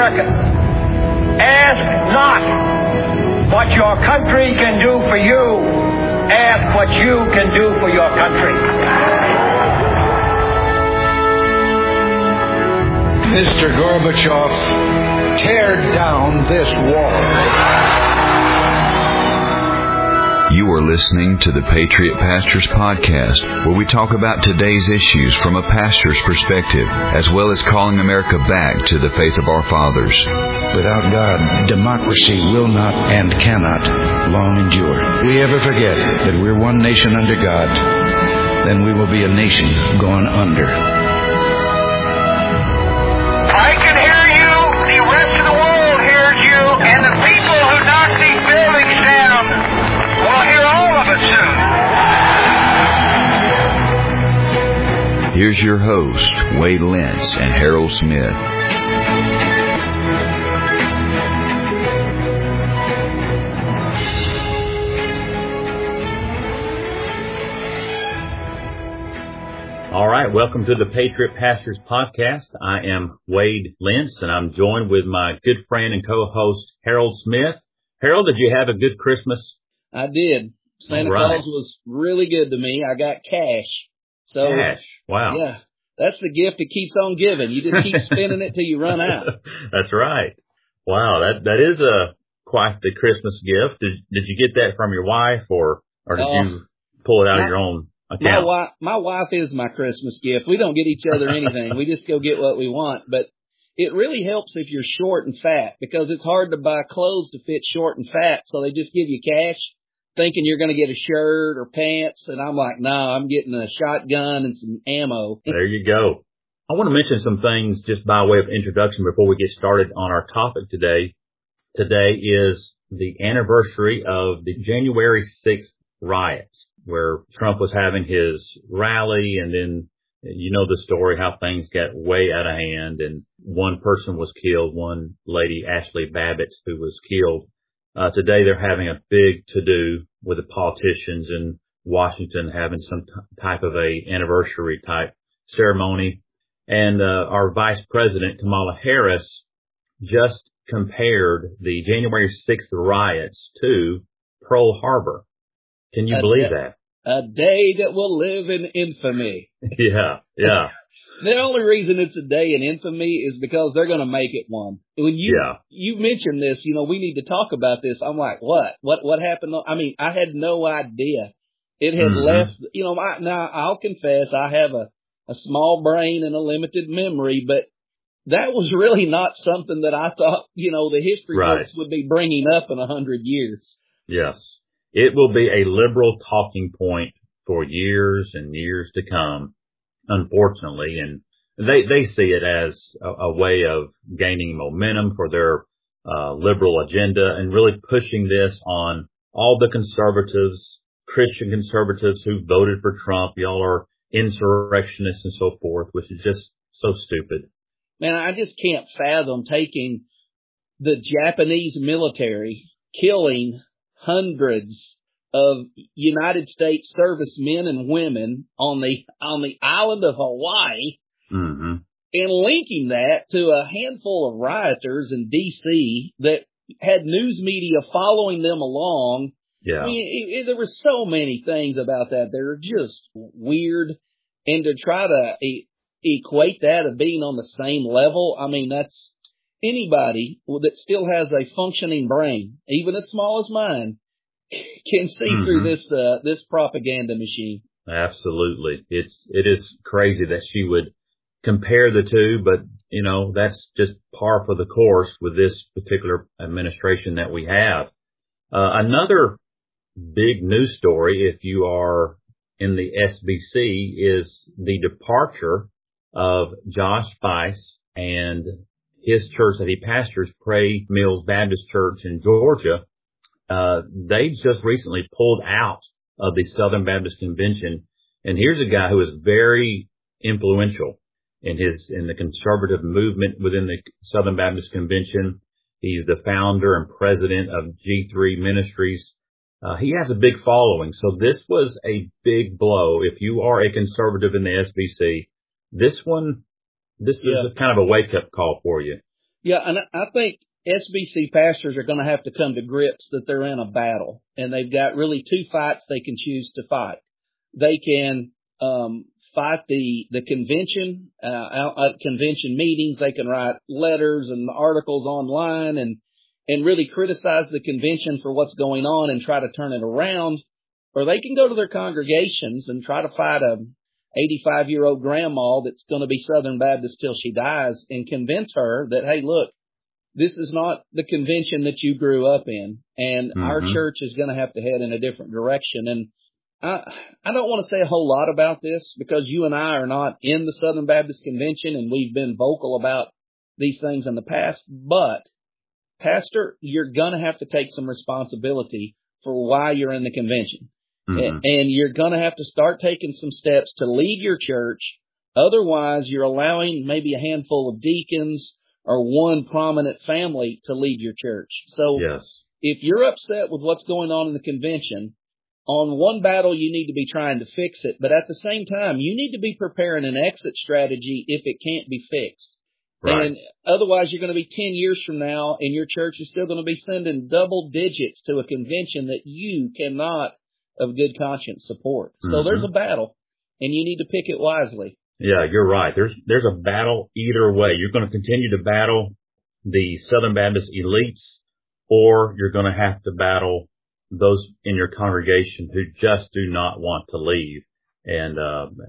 Americans, ask not what your country can do for you. Ask what you can do for your country. Mr. Gorbachev, tear down this wall. You are listening to the Patriot Pastors Podcast, where we talk about today's issues from a pastor's perspective, as well as calling America back to the faith of our fathers. Without God, democracy will not and cannot long endure. We ever forget that we're one nation under God, then we will be a nation gone under. I can hear you, the rest of the world hears you, and the people who knock these buildings down will hear all of it soon. Here's your host, Wade Lentz and Harold Smith. All right, welcome to the Patriot Pastors Podcast. I am Wade Lentz, and I'm joined with my good friend and co-host, Harold Smith. Harold, did you have a good Christmas? I did. Santa Claus was really good to me. I got cash. So, cash? Wow. Yeah, that's the gift that keeps on giving. You just keep spending it till you run out. That's right. Wow, that is quite the Christmas gift. Did you get that from your wife, or did you pull it out of your own account? My wife is my Christmas gift. We don't get each other anything. We just go get what we want. But it really helps if you're short and fat, because it's hard to buy clothes to fit short and fat. So they just give you cash, thinking you're going to get a shirt or pants. And I'm like, no, I'm getting a shotgun and some ammo. There you go. I want to mention some things just by way of introduction before we get started on our topic today. Today is the anniversary of the January 6th riots, where Trump was having his rally, and then you know the story, how things got way out of hand, and one person was killed, one lady, Ashley Babbitt, who was killed. Today they're having a big to-do with the politicians in Washington, having some type of a anniversary type ceremony. And our Vice President, Kamala Harris, just compared the January 6th riots to Pearl Harbor. Can you believe that? A day that will live in infamy. Yeah. The only reason it's a day in infamy is because they're going to make it one. When you mentioned this, we need to talk about this. I'm like, what happened? I mean, I had no idea it had left. Now I'll confess I have a small brain and a limited memory, but that was really not something that I thought, the history books would be bringing up in 100 years. Yes. It will be a liberal talking point for years and years to come, unfortunately. And they see it as a way of gaining momentum for their liberal agenda and really pushing this on all the conservatives, Christian conservatives who voted for Trump. Y'all are insurrectionists and so forth, which is just so stupid. Man, I just can't fathom taking the Japanese military, killing hundreds of United States servicemen and women on the island of Hawaii, and linking that to a handful of rioters in D.C. that had news media following them along. Yeah. I mean, there were so many things about that that are just weird, and to try to equate that of being on the same level, I mean, that's anybody that still has a functioning brain, even as small as mine, can see through this propaganda machine. Absolutely. It is crazy that she would compare the two, but that's just par for the course with this particular administration that we have. Another big news story, if you are in the SBC, is the departure of Josh Spice and his church that he pastors, Pray Mills Baptist Church in Georgia. They just recently pulled out of the Southern Baptist Convention. And here's a guy who is very influential in the conservative movement within the Southern Baptist Convention. He's the founder and president of G3 Ministries. He has a big following. So this was a big blow. If you are a conservative in the SBC, this is a kind of a wake up call for you. Yeah, and I think SBC pastors are going to have to come to grips that they're in a battle, and they've got really two fights they can choose to fight. They can fight the convention, at convention meetings. They can write letters and articles online and really criticize the convention for what's going on and try to turn it around. Or they can go to their congregations and try to fight a 85-year-old grandma that's going to be Southern Baptist till she dies and convince her that, hey, look, this is not the convention that you grew up in, and our church is going to have to head in a different direction. And I don't want to say a whole lot about this because you and I are not in the Southern Baptist Convention, and we've been vocal about these things in the past. But, Pastor, you're going to have to take some responsibility for why you're in the convention. And you're going to have to start taking some steps to lead your church. Otherwise, you're allowing maybe a handful of deacons or one prominent family to lead your church. So if you're upset with what's going on in the convention, on one battle, you need to be trying to fix it. But at the same time, you need to be preparing an exit strategy if it can't be fixed. Right. And otherwise, you're going to be 10 years from now, and your church is still going to be sending double digits to a convention that you cannot, of good conscience, support. So there's a battle, and you need to pick it wisely. Yeah, you're right. There's a battle either way. You're going to continue to battle the Southern Baptist elites, or you're going to have to battle those in your congregation who just do not want to leave. And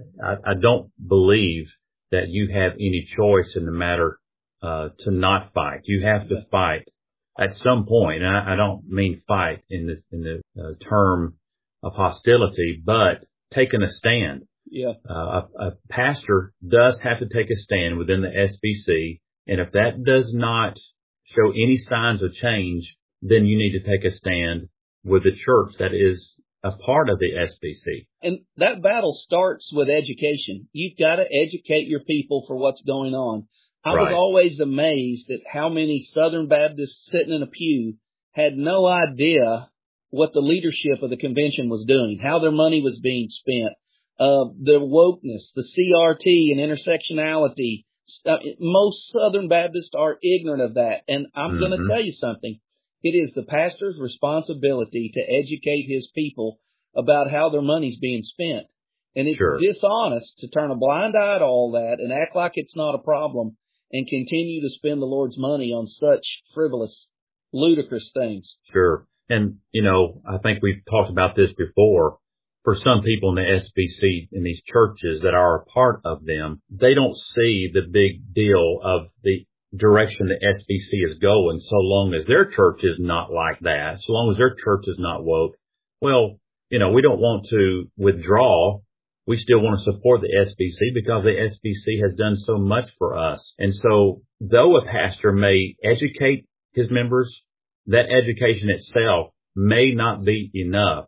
I don't believe that you have any choice in the matter to not fight. You have to fight at some point. And I don't mean fight in the term of hostility, but taking a stand. Yeah. A pastor does have to take a stand within the SBC, and if that does not show any signs of change, then you need to take a stand with the church that is a part of the SBC. And that battle starts with education. You've got to educate your people for what's going on. I was always amazed at how many Southern Baptists sitting in a pew had no idea what the leadership of the convention was doing, how their money was being spent, the wokeness, the CRT and intersectionality. Most Southern Baptists are ignorant of that. And I'm going to tell you something. It is the pastor's responsibility to educate his people about how their money's being spent. And it's dishonest to turn a blind eye to all that and act like it's not a problem and continue to spend the Lord's money on such frivolous, ludicrous things. Sure. And, I think we've talked about this before. For some people in the SBC, in these churches that are a part of them, they don't see the big deal of the direction the SBC is going so long as their church is not like that, so long as their church is not woke. Well, we don't want to withdraw. We still want to support the SBC because the SBC has done so much for us. And so though a pastor may educate his members, that education itself may not be enough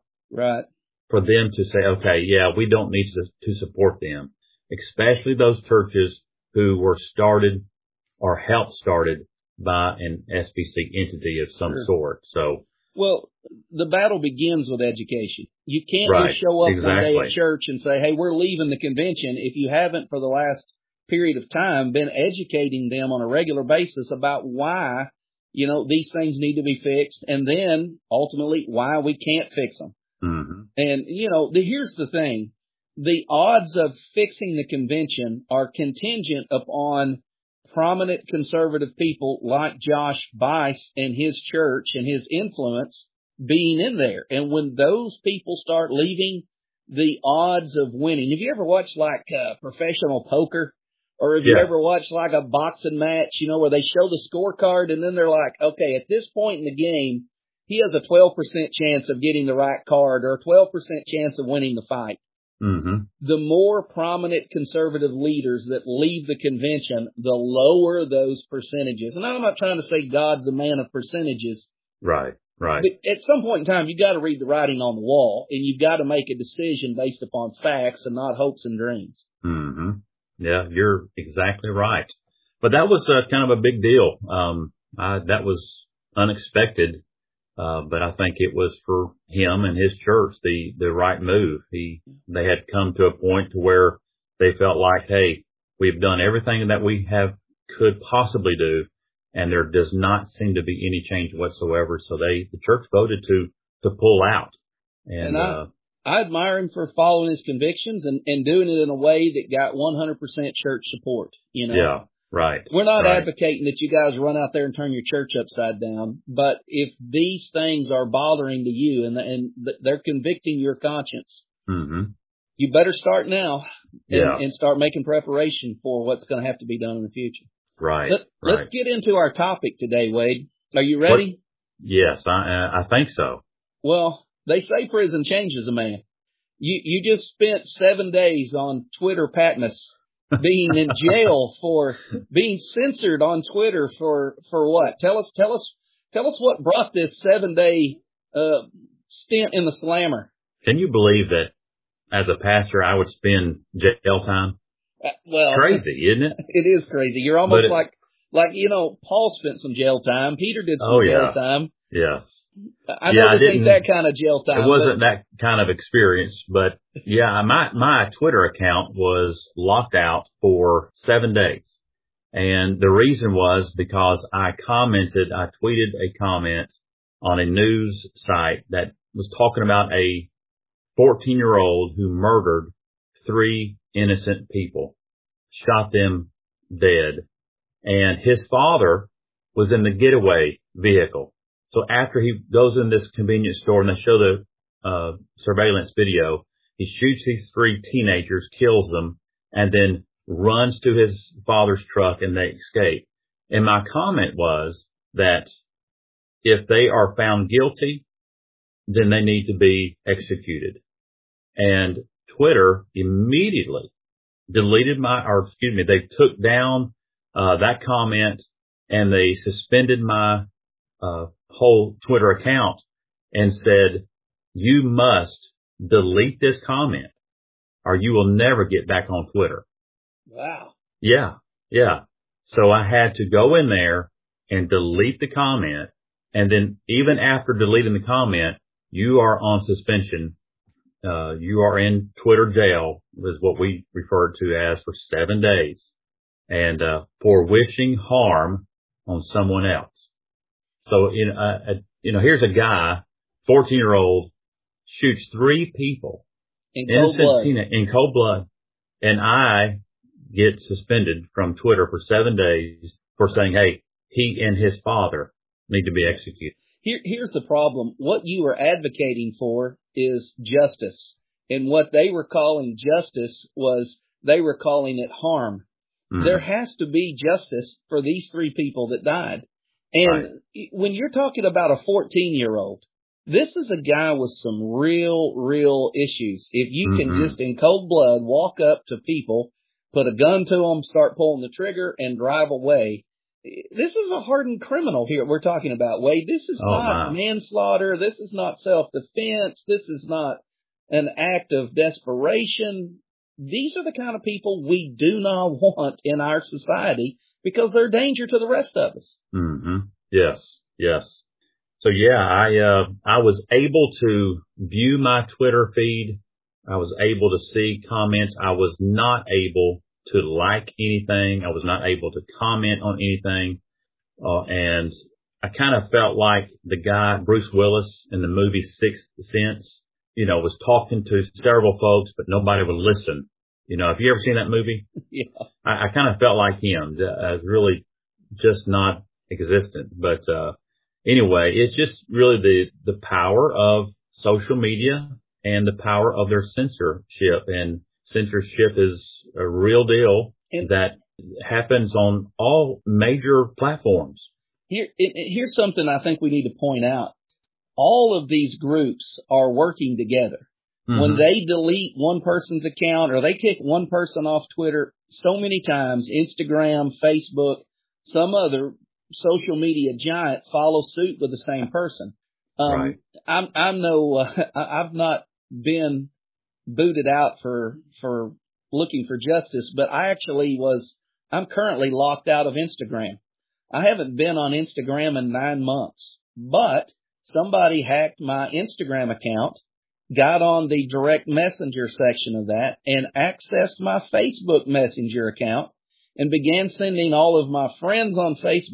for them to say, okay, yeah, we don't need to support them, especially those churches who were started or helped started by an SBC entity of some sort. So, well, the battle begins with education. You can't just show up one day at church and say, hey, we're leaving the convention if you haven't for the last period of time been educating them on a regular basis about why, these things need to be fixed, and then ultimately why we can't fix them. And, here's the thing. The odds of fixing the convention are contingent upon prominent conservative people like Josh Buice and his church and his influence being in there. And when those people start leaving, the odds of winning. Have you ever watched professional poker? Or have you ever watched like a boxing match, where they show the scorecard and then they're like, okay, at this point in the game, he has a 12% chance of getting the right card or a 12% chance of winning the fight. The more prominent conservative leaders that leave the convention, the lower those percentages. And I'm not trying to say God's a man of percentages. Right. But at some point in time, you've got to read the writing on the wall, and you've got to make a decision based upon facts and not hopes and dreams. Yeah, you're exactly right. But that was kind of a big deal. That was unexpected. But I think it was for him and his church the right move. They had come to a point to where they felt like, hey, we've done everything that we could possibly do and there does not seem to be any change whatsoever. So the church voted to pull out. And I admire him for following his convictions and doing it in a way that got 100% church support, you know. Yeah, right. We're not right. advocating that you guys run out there and turn your church upside down, but if these things are bothering to you and they're convicting your conscience, mm-hmm. you better start now Yeah. and start making preparation for what's going to have to be done in the future. Right. Let's get into our topic today, Wade. Are you ready? Yes, I think so. Well, they say prison changes a man. You just spent 7 days on Twitter Patmos, being in jail for being censored on Twitter for what? Tell us what brought this 7-day stint in the slammer. Can you believe that as a pastor I would spend jail time? Well, crazy, isn't it? It is crazy. You're almost like Paul spent some jail time. Peter did some jail time. Yes. I know this ain't that kind of jail time. It wasn't that kind of experience, but yeah, my Twitter account was locked out for 7 days. And the reason was because I tweeted a comment on a news site that was talking about a 14-year-old who murdered 3 innocent people, shot them dead, and his father was in the getaway vehicle. So after he goes in this convenience store and they show the surveillance video, he shoots these 3 teenagers, kills them, and then runs to his father's truck and they escape. And my comment was that if they are found guilty, then they need to be executed. And Twitter immediately deleted they took down that comment and they suspended my whole Twitter account and said, you must delete this comment or you will never get back on Twitter. Wow. Yeah. So I had to go in there and delete the comment. And then even after deleting the comment, you are on suspension. You are in Twitter jail, is what we referred to as, for 7 days, and for wishing harm on someone else. So, here's a guy, 14-year-old, shoots 3 people in cold blood, and I get suspended from Twitter for 7 days for saying, hey, he and his father need to be executed. Here's the problem. What you are advocating for is justice. And what they were calling justice was they were calling it harm. Mm-hmm. There has to be justice for these 3 people that died. And when you're talking about a 14-year-old, this is a guy with some real issues. If you can just in cold blood walk up to people, put a gun to them, start pulling the trigger, and drive away. This is a hardened criminal here we're talking about, Wade. This is not manslaughter. This is not self-defense. This is not an act of desperation. These are the kind of people we do not want in our society because they're a danger to the rest of us. Mm-hmm. Yes. So I was able to view my Twitter feed. I was able to see comments. I was not able to like anything. I was not able to comment on anything. And I kind of felt like the guy, Bruce Willis, in the movie Sixth Sense, was talking to several folks, but nobody would listen. Have you ever seen that movie? Yeah. I kind of felt like him, really just not existent. But, anyway, it's just really the power of social media and the power of their censorship. And censorship is a real deal that happens on all major platforms. Here's something I think we need to point out. All of these groups are working together. Mm-hmm. When they delete one person's account or they kick one person off Twitter, so many times Instagram, Facebook, some other social media giant follow suit with the same person. Right. I've not been booted out for looking for justice, but I'm currently locked out of Instagram. I haven't been on Instagram in 9 months, but somebody hacked my Instagram account, got on the direct messenger section of that, and accessed my Facebook Messenger account and began sending all of my friends on Facebook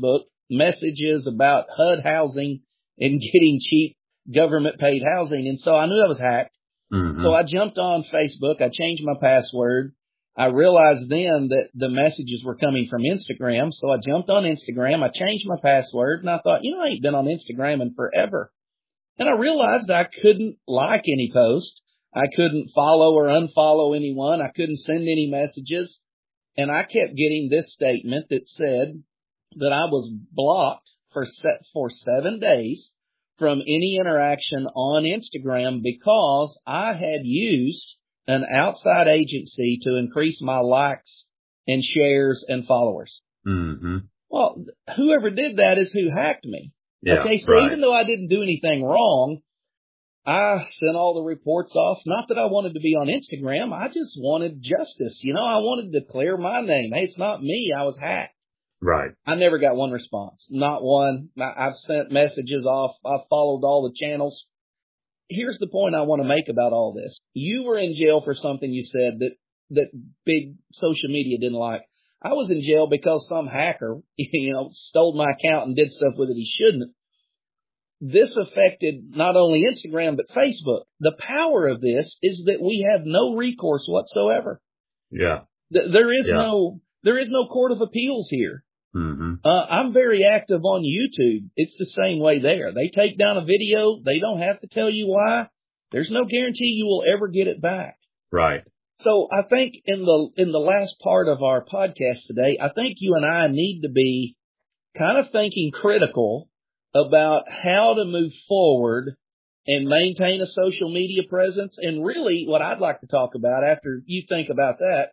messages about HUD housing and getting cheap government paid housing. And so I knew I was hacked. Mm-hmm. So I jumped on Facebook. I changed my password. I realized then that the messages were coming from Instagram. So I jumped on Instagram. I changed my password and I thought, I ain't been on Instagram in forever. And I realized I couldn't like any post. I couldn't follow or unfollow anyone. I couldn't send any messages. And I kept getting this statement that said that I was blocked for 7 days from any interaction on Instagram because I had used an outside agency to increase my likes and shares and followers. Mm-hmm. Well, whoever did that is who hacked me. Yeah, okay, so right. even though I didn't do anything wrong, I sent all the reports off. Not that I wanted to be on Instagram. I just wanted justice. I wanted to clear my name. Hey, it's not me. I was hacked. Right. I never got one response. Not one. I've sent messages off. I've followed all the channels. Here's the point I want to make about all this. You were in jail for something you said that big social media didn't like. I was in jail because some hacker, stole my account and did stuff with it he shouldn't. This affected not only Instagram, but Facebook. The power of this is that we have no recourse whatsoever. Yeah. There is no court of appeals here. Mm-hmm. I'm very active on YouTube. It's the same way there. They take down a video. They don't have to tell you why. There's no guarantee you will ever get it back. Right. So I think in the last part of our podcast today, I think you and I need to be kind of thinking critical about how to move forward and maintain a social media presence. And really what I'd like to talk about after you think about that,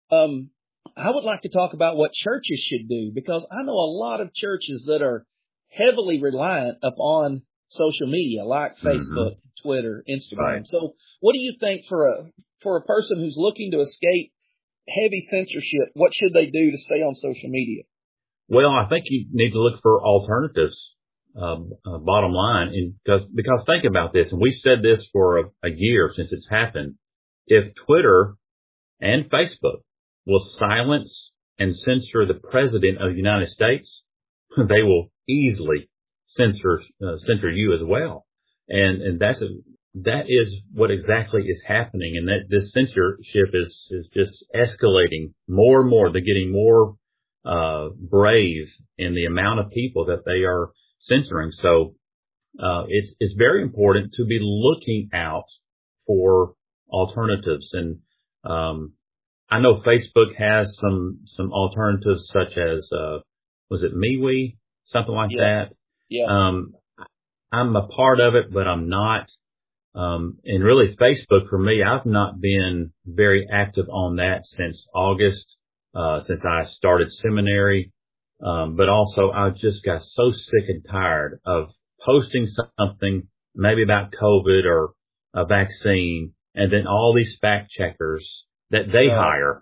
I would like to talk about what churches should do, because I know a lot of churches that are heavily reliant upon social media like Facebook, Twitter, Instagram. Right. So what do you think for a person who's looking to escape heavy censorship, what should they do to stay on social media? Well, I think you need to look for alternatives, bottom line, because think about this, and we've said this for a year since it's happened. If Twitter and Facebook will silence and censor the president of the United States, they will easily censor you as well. And that is what exactly is happening. And that this censorship is just escalating more and more. They're getting more brave in the amount of people that they are censoring. So it's very important to be looking out for alternatives. And I know Facebook has some alternatives such as was it MeWe, something like that. Yeah. I'm a part of it, but I'm not. And really Facebook for me, I've not been very active on that since August, since I started seminary. But also I just got so sick and tired of posting something maybe about COVID or a vaccine, and then all these fact checkers that they hire,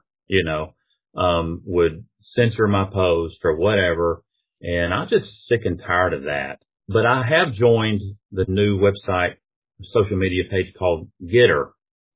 would censor my post or whatever. And I'm just sick and tired of that. But I have joined the new website, social media page called Gettr,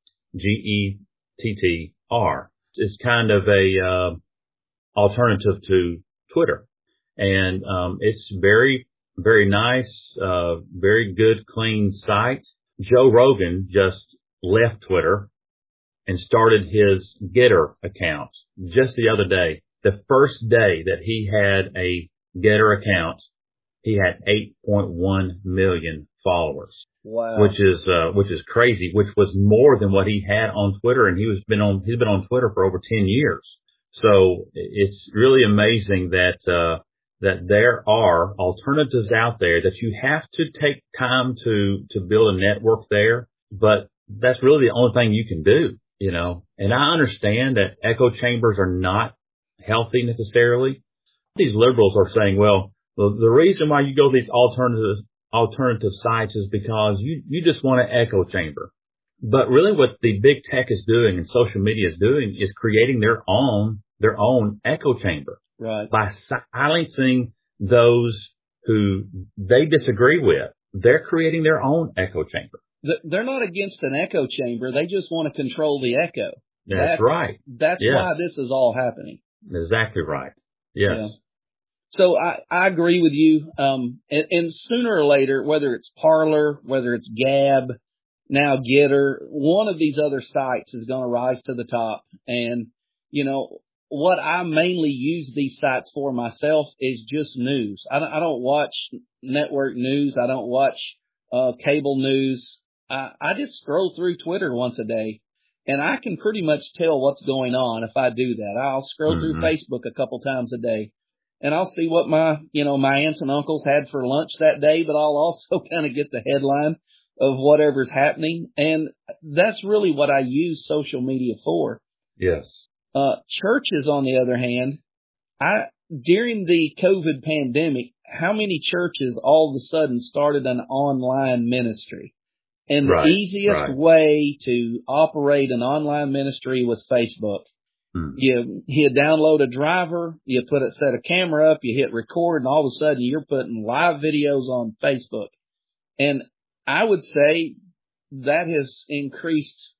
Gettr. It's kind of a alternative to Twitter. And it's very, very nice, very good, clean site. Joe Rogan just left Twitter and started his Gettr account just the other day. The first day that he had a Gettr account, he had 8.1 million followers. Wow. Which is crazy, which was more than what he had on Twitter. And he's been on Twitter for over 10 years. So it's really amazing that there are alternatives out there, that you have to take time to build a network there. But that's really the only thing you can do, and I understand that echo chambers are not healthy necessarily. These liberals are saying, well, the reason why you go to these alternative sites is because you just want an echo chamber. But really what the big tech is doing and social media is doing is creating their own echo chamber. Right. By silencing those who they disagree with. They're creating their own echo chamber. They're not against an echo chamber. They just want to control the echo. That's right. That's yes. why this is all happening. Exactly right. Yes. Yeah. So I agree with you. And sooner or later, whether it's Parler, whether it's Gab, now Getter, one of these other sites is going to rise to the top. And, you know, what I mainly use these sites for myself is just news. I don't watch network news. I don't watch cable news. I just scroll through Twitter once a day, and I can pretty much tell what's going on if I do that. I'll scroll through Facebook a couple times a day, and I'll see what my aunts and uncles had for lunch that day, but I'll also kind of get the headline of whatever's happening. And that's really what I use social media for. Yes. Churches, on the other hand, during the COVID pandemic, how many churches all of a sudden started an online ministry? And the easiest way to operate an online ministry was Facebook. You download a driver, you set a camera up, you hit record, and all of a sudden you're putting live videos on Facebook. And I would say that has increased,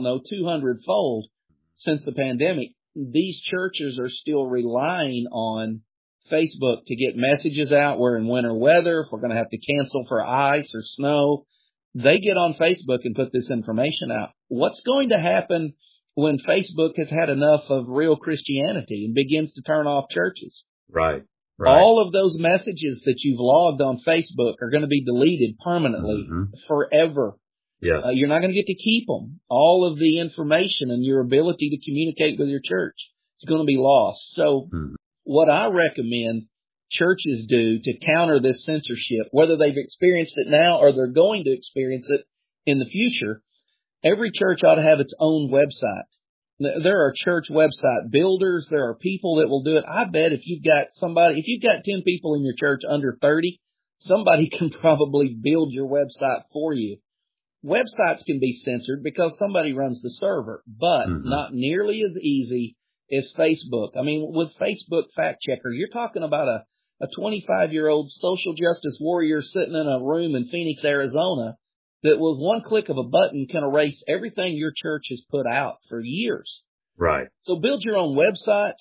200-fold since the pandemic. These churches are still relying on Facebook to get messages out. We're in winter weather. If we're going to have to cancel for ice or snow, they get on Facebook and put this information out. What's going to happen when Facebook has had enough of real Christianity and begins to turn off churches? Right. All of those messages that you've logged on Facebook are going to be deleted permanently forever. Yes. You're not going to get to keep them. All of the information and your ability to communicate with your church is going to be lost. So what I recommend churches do to counter this censorship, whether they've experienced it now or they're going to experience it in the future, every church ought to have its own website. There are church website builders. There are people that will do it. I bet if you've got 10 people in your church under 30, somebody can probably build your website for you. Websites can be censored because somebody runs the server, but not nearly as easy as Facebook. I mean, with Facebook Fact Checker, you're talking about a 25-year-old social justice warrior sitting in a room in Phoenix, Arizona, that with one click of a button can erase everything your church has put out for years. Right. So build your own website.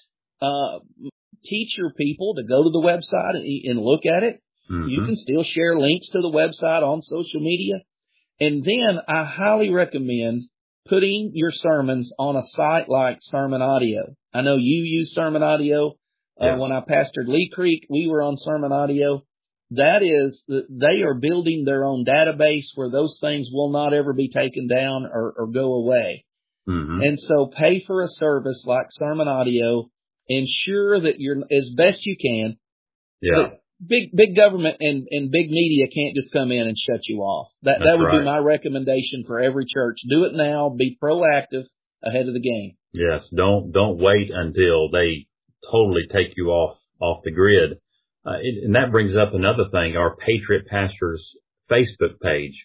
Teach your people to go to the website and look at it. You can still share links to the website on social media. And then I highly recommend putting your sermons on a site like Sermon Audio. I know you use Sermon Audio. Yes. When I pastored Lee Creek, we were on Sermon Audio. They are building their own database where those things will not ever be taken down or go away. And so pay for a service like Sermon Audio. Ensure that you're, as best you can. Yeah. Big government and big media can't just come in and shut you off. That would be my recommendation for every church. Do it now. Be proactive ahead of the game. Yes. Don't wait until they totally take you off the grid. And that brings up another thing, our Patriot Pastors Facebook page.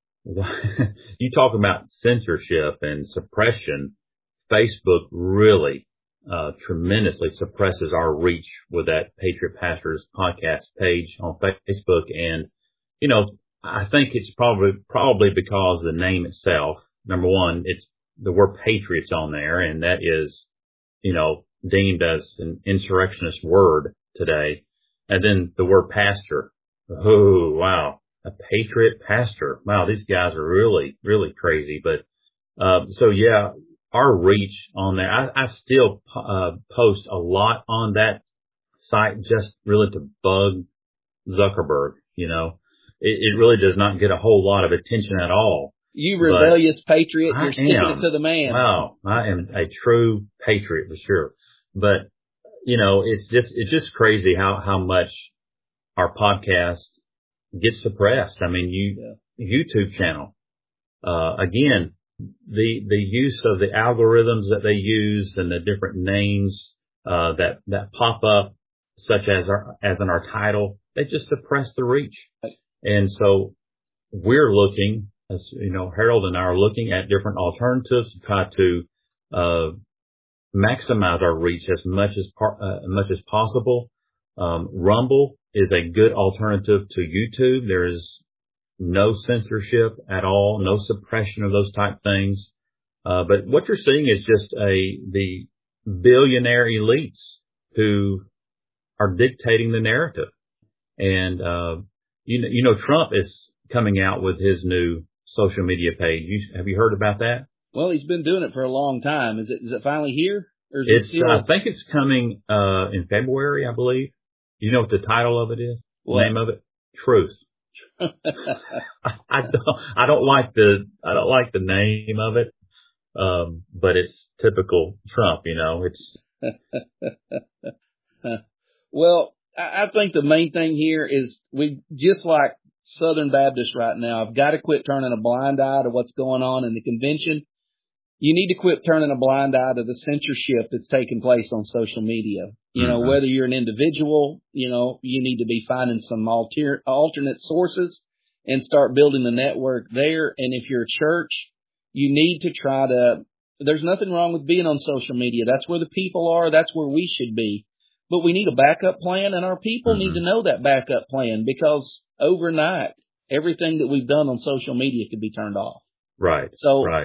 You talk about censorship and suppression. Facebook really tremendously suppresses our reach with that Patriot Pastors podcast page on Facebook. And, I think it's probably because the name itself, number one, it's the word patriots on there, and that is, deemed as an insurrectionist word today. And then the word pastor. Oh, wow. A patriot pastor. Wow. These guys are really, really crazy. But, so yeah, our reach on there, I still, post a lot on that site just really to bug Zuckerberg. It really does not get a whole lot of attention at all. You rebellious patriot. You're sticking it to the man. Wow. I am a true patriot for sure. But, it's just crazy how much our podcast gets suppressed. I mean, YouTube channel, again, the use of the algorithms that they use and the different names, that pop up, such as in our title, they just suppress the reach. And so we're looking, as Harold and I are looking at different alternatives to try to, maximize our reach as much as possible. Rumble is a good alternative to YouTube. There is no censorship at all, no suppression of those type things. But what you're seeing is just the billionaire elites who are dictating the narrative. And, Trump is coming out with his new social media page. Have you heard about that? Well, he's been doing it for a long time. Is it finally here? Or is It's, it still? I think it's coming, in February, I believe. You know what the title of it is? What? The name of it? Truth. I don't like the name of it. But it's typical Trump, it's. Well, I think the main thing here is we, just like Southern Baptists right now, have got to quit turning a blind eye to what's going on in the convention. You need to quit turning a blind eye to the censorship that's taking place on social media. Whether you're an individual, you need to be finding some alternate sources and start building the network there. And if you're a church, you need to try to, there's nothing wrong with being on social media. That's where the people are. That's where we should be. But we need a backup plan, and our people need to know that backup plan, because overnight, everything that we've done on social media could be turned off. Right. So, right.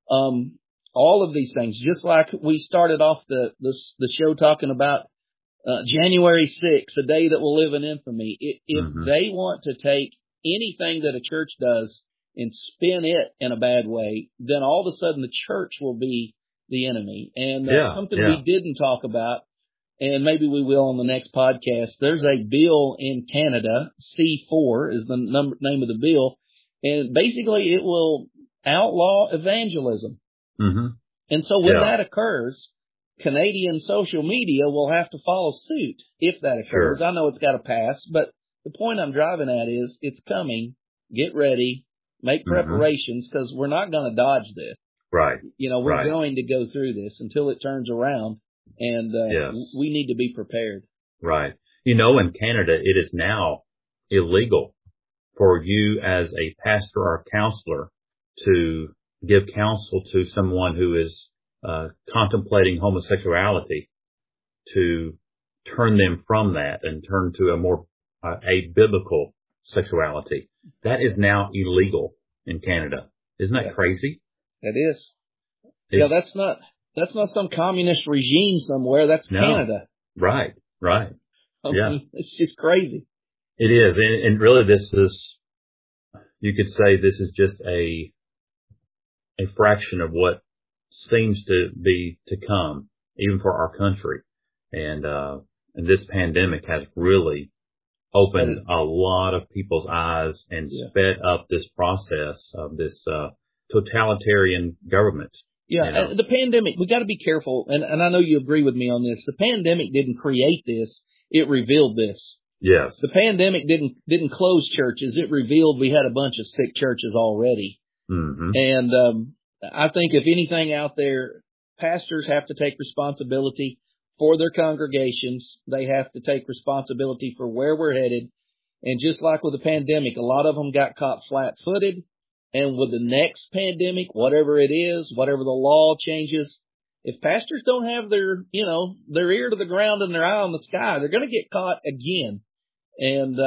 All of these things, just like we started off the show talking about January 6th, a day that will live in infamy. If they want to take anything that a church does and spin it in a bad way, then all of a sudden the church will be the enemy. And that's something we didn't talk about, and maybe we will on the next podcast. There's a bill in Canada, C4 is the name of the bill, and basically it will outlaw evangelism. Mm-hmm. And so when that occurs, Canadian social media will have to follow suit if that occurs. Sure. I know it's got to pass, but the point I'm driving at is it's coming. Get ready. Make preparations, because we're not going to dodge this. Right. We're going to go through this until it turns around, and we need to be prepared. Right. In Canada, it is now illegal for you as a pastor or counselor to give counsel to someone who is contemplating homosexuality, to turn them from that and turn to a more a biblical sexuality. That is now illegal in Canada. Isn't that crazy? It is. That's not some communist regime somewhere. That's Canada. Right. I mean, it's just crazy. It is. And really this is, you could say this is just a fraction of what seems to be to come, even for our country. And this pandemic has really opened a lot of people's eyes and sped up this process of this totalitarian government. Yeah, and the pandemic, we got to be careful, and I know you agree with me on this. The pandemic didn't create this; it revealed this. Yes. The pandemic didn't close churches; it revealed we had a bunch of sick churches already. Mm-hmm. And I think if anything out there, pastors have to take responsibility for their congregations. They have to take responsibility for where we're headed. And just like with the pandemic, a lot of them got caught flat-footed. And with the next pandemic, whatever it is, whatever the law changes, if pastors don't have their ear to the ground and their eye on the sky, they're going to get caught again. And,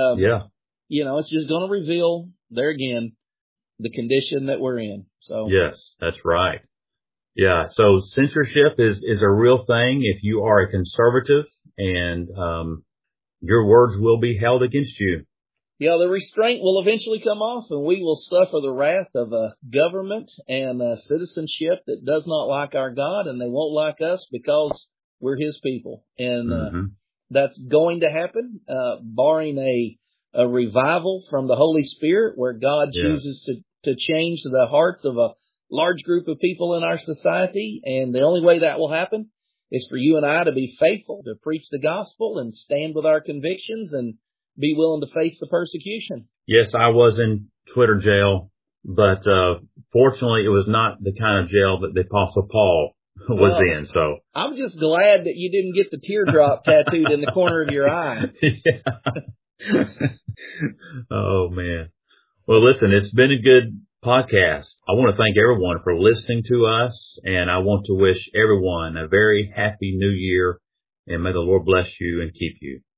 it's just going to reveal there again the condition that we're in. So yes, that's right. Yeah. So censorship is a real thing. If you are a conservative, and your words will be held against you. Yeah, the restraint will eventually come off, and we will suffer the wrath of a government and a citizenship that does not like our God, and they won't like us because we're His people. And that's going to happen, barring a revival from the Holy Spirit, where God chooses to change the hearts of a large group of people in our society. And the only way that will happen is for you and I to be faithful, to preach the gospel and stand with our convictions and be willing to face the persecution. Yes, I was in Twitter jail, but fortunately it was not the kind of jail that the Apostle Paul was in. So I'm just glad that you didn't get the teardrop tattooed in the corner of your eye. Oh, man. Well, listen, it's been a good podcast. I want to thank everyone for listening to us, and I want to wish everyone a very happy new year, and may the Lord bless you and keep you.